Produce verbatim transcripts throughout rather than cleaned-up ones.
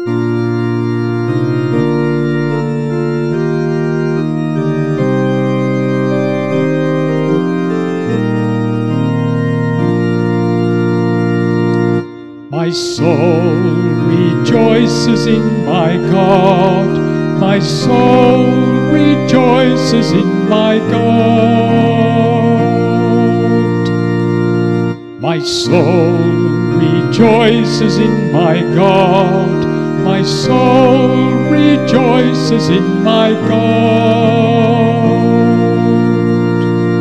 My soul rejoices in my God. My soul rejoices in my God. My soul rejoices in my God. My soul rejoices in my God.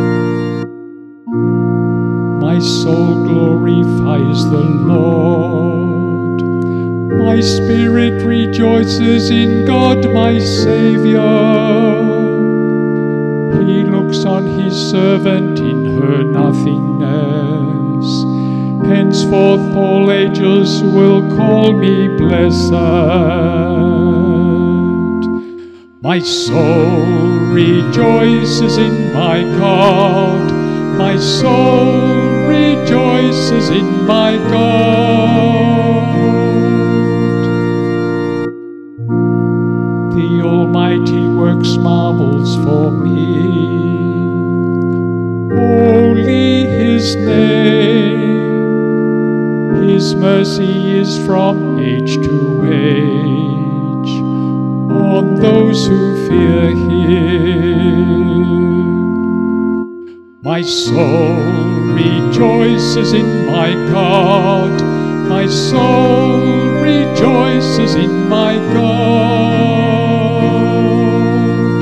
My soul glorifies the Lord. My spirit rejoices in God my Saviour. He looks on his servant in her nothingness. Henceforth all ages will call me blessed. My soul rejoices in my God. My soul rejoices in my God. The Almighty works marvels for me. Holy his name. His mercy is from age to age on those who fear him. My soul rejoices in my God. My soul rejoices in my God.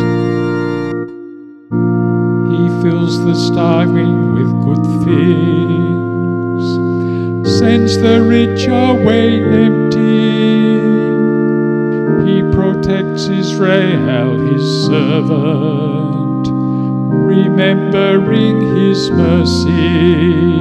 He fills the starving with good things, sends the rich away empty. He protects Israel, his servant, remembering his mercy.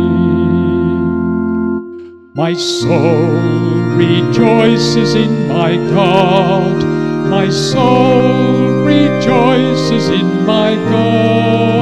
My soul rejoices in my God. My soul rejoices in my God.